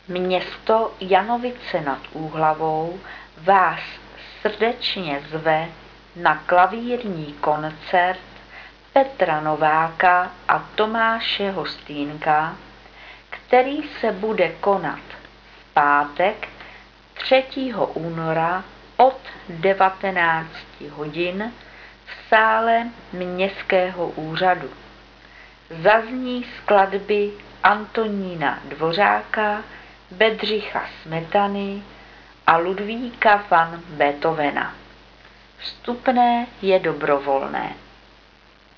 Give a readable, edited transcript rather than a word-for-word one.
Město Janovice nad Úhlavou vás srdečně zve na klavírní koncert Petra Nováka a Tomáše Hostýnka, který se bude konat v pátek 3. února od 19 hodin v sále Městského úřadu. Zazní skladby Antonína Dvořáka, Bedřicha Smetany a Ludvíka van Beethovena. Vstupné je dobrovolné.